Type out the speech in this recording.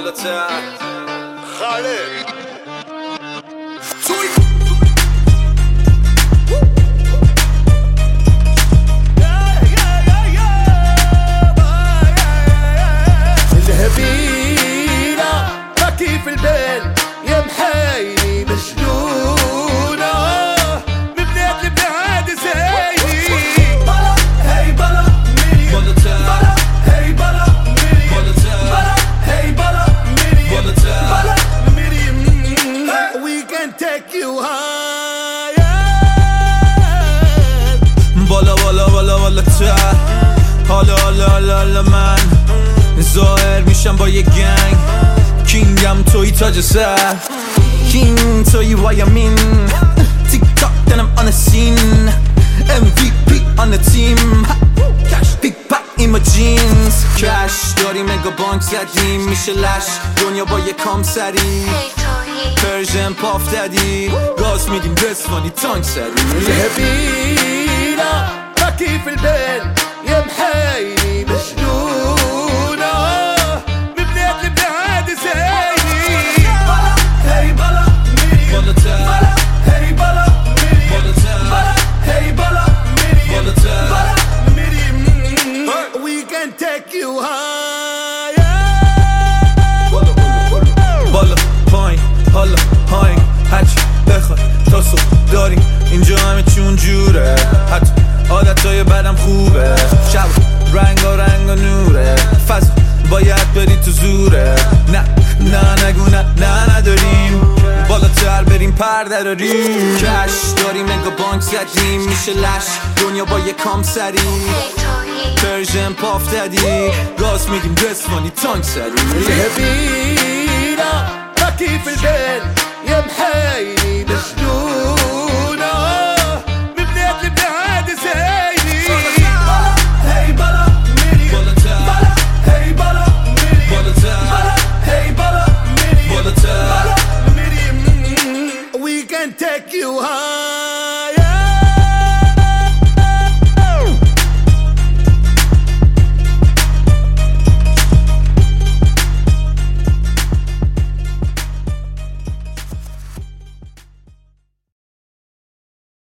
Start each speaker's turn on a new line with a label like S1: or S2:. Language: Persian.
S1: بالاتر خالد
S2: الهبيلة بكي في البال يا محايلي مجنونة من بلاد لبلاد زايدي
S1: بلا هي بلا ميري بلا هي بلا ميري بلا هي بلا ميري
S2: بلا ميري we can take you higher
S1: بالا بالا بالا بالاتر حالا حالا حالا من ظاهر میشم با یه گنگ کینگم توی تاج سر کینگ توی وایمین تیک تاک دنم آن سین MVP on the team کش بیگ پک این ما جینز کش داریم نگاه بانک زدیم میشه لش دنیا با یه کام سری پرژن پاف دادی گاز میدیم رسوانی تانک سری
S2: الهبيلة بكي في البال يا محايلي مجنونة من بلاد لبلاد زايدي
S1: بلا هي بلا ميري بلا هي بلا ميري بلا هي بلا ميري
S2: بلا ميري we can take you higher
S1: بالا پایین حالا هاینگ هرچی بخوای تا صبح داریم اینجا همه چون جوره حتی عادتهای بدم خوبه شب رنگا نوره فضل باید بری تو زوره نه نه نگو نه نه نداریم بالاتر بریم پر دراریم کش داریم نگاه بانک زدیم میشه لش دنیا با یه کام سری پرژن پاف دادی گاز میدیم رسوانی تانک سری
S2: الهبيلة بكي في البال يا محايلي